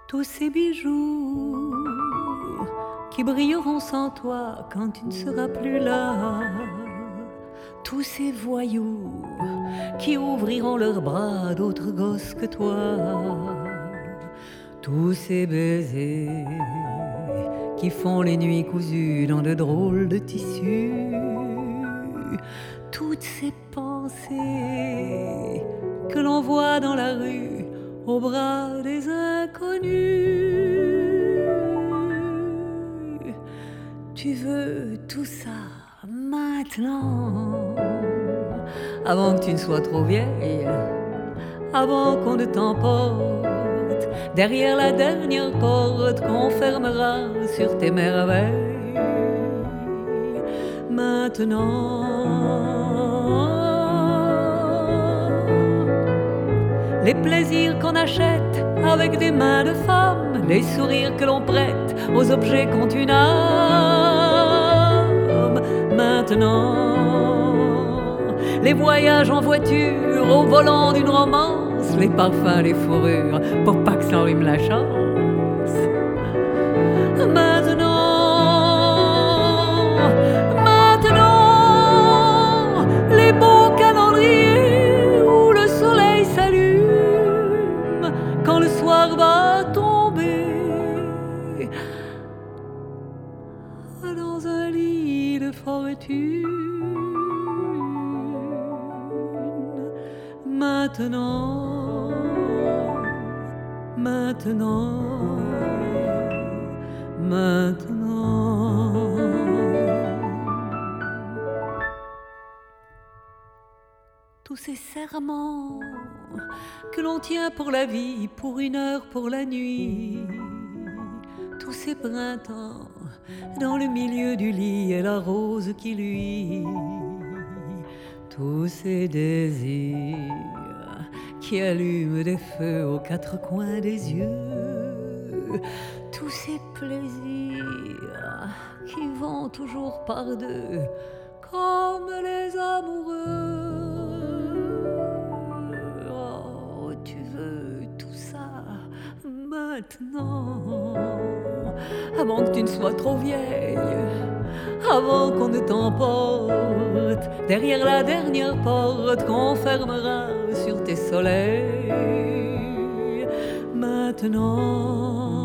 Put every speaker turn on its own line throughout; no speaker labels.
tous ces bijoux qui brilleront sans toi quand tu ne seras plus là. Tous ces voyous qui ouvriront leurs bras à d'autres gosses que toi. Tous ces baisers qui font les nuits cousues dans de drôles de tissus. Toutes ces pensées que l'on voit dans la rue au bras des inconnus. Tu veux tout ça maintenant, avant que tu ne sois trop vieille, avant qu'on ne t'emporte derrière la dernière porte qu'on fermera sur tes merveilles. Maintenant, les plaisirs qu'on achète avec des mains de femme, les sourires que l'on prête aux objets qu'ont une âme. Maintenant, les voyages en voiture au volant d'une romance, les parfums, les fourrures, pour pas que ça enrhume la chance. Maintenant, les beaux calendriers où le soleil s'allume quand le soir va tomber dans un lit de fortune. Maintenant, tous ces serments que l'on tient pour la vie, pour une heure, pour la nuit. Tous ces printemps dans le milieu du lit et la rose qui luit. Tous ces désirs qui allument des feux aux quatre coins des yeux. Tous ces plaisirs qui vont toujours par deux comme les amoureux. Oh, tu veux tout ça maintenant, avant que tu ne sois trop vieille, avant qu'on ne t'emporte derrière la dernière porte qu'on fermera sur tes soleils. Maintenant,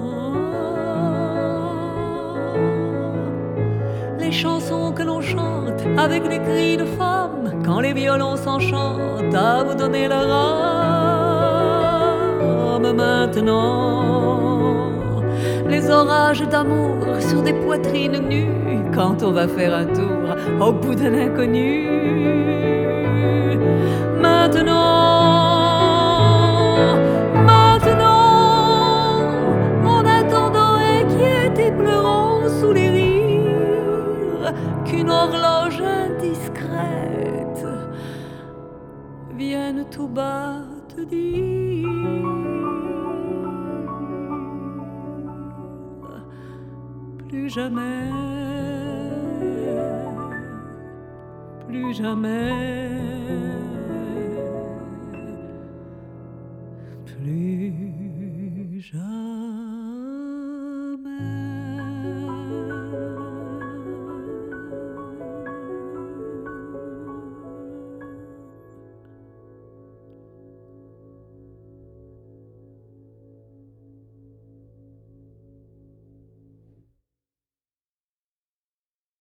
les chansons que l'on chante avec des cris de femmes quand les violons s'enchantent à vous donner leur âme. Maintenant, les orages d'amour sur des poitrines nues quand on va faire un tour au bout d'un inconnu. Maintenant, en attendant inquiète et pleurant sous les rires qu'une horloge indiscrète vienne tout bas te dire: plus jamais, plus jamais.